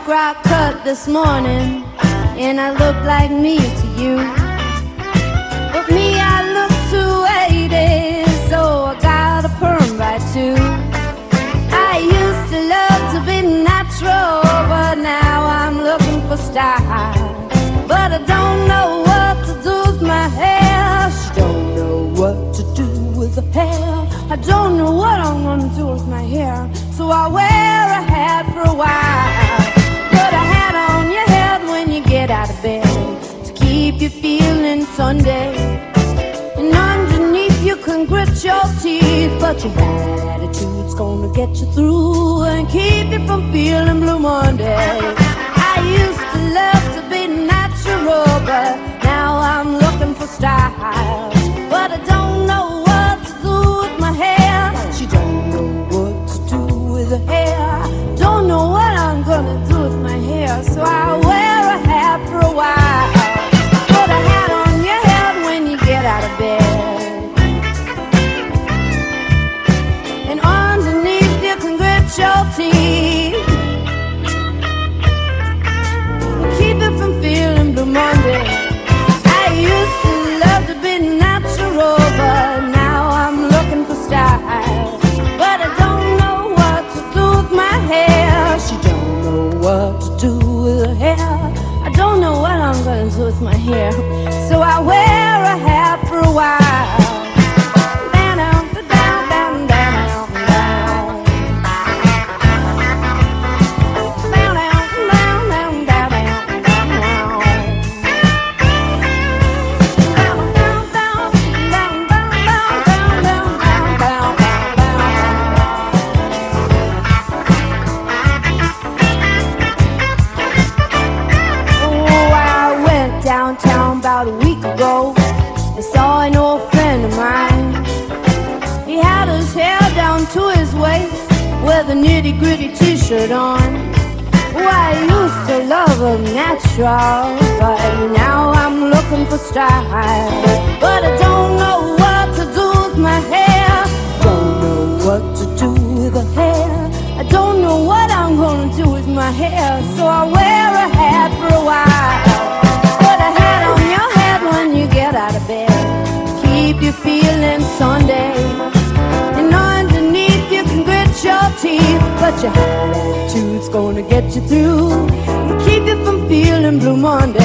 rock cut this morning, and I look like me to you. But me, I look 280, so I got a perm right too. I used to love to be natural, but now I'm looking for style. But I don't know what to do with my hair. She don't know what to do with her hair. I don't know what I'm gonna do with my hair, so I wear a hat for a while. Put a hat on your head when you get out of bed to keep you feeling Sunday. And underneath you can grit your teeth, but your bad attitude's gonna get you through and keep you from feeling blue Monday. I used to love to be natural, but now I'm looking for style. But I don't know what to do with my hair. She don't know what to do with her hair. Don't know what I'm gonna do with my hair, so I wear a hat for a while. Put a hat on your head when you get out of bed, and underneath you can grit your teeth and keep it from feeling blue Monday. I used to love to be natural, but now I'm looking for style. But I don't know what to do with my hair. She don't know what to do with her hair. I don't know what I'm gonna do with my hair, so I wear a hat for a while. Down, down, down, down, down, down. Downtown about a week ago, I saw an old friend of mine. He had his hair down to his waist with a nitty-gritty t-shirt on. Oh, I used to love him natural, but now I'm looking for style. But I don't know what to do with my hair. Don't know what to do with the hair. I don't know what I'm gonna do with my hair, so I wear a hat for a while. Put a hat on your head when you get out of bed, keep you feeling Sunday. And underneath you can grit your teeth, but your attitude's gonna get you through and keep you from feeling blue Monday.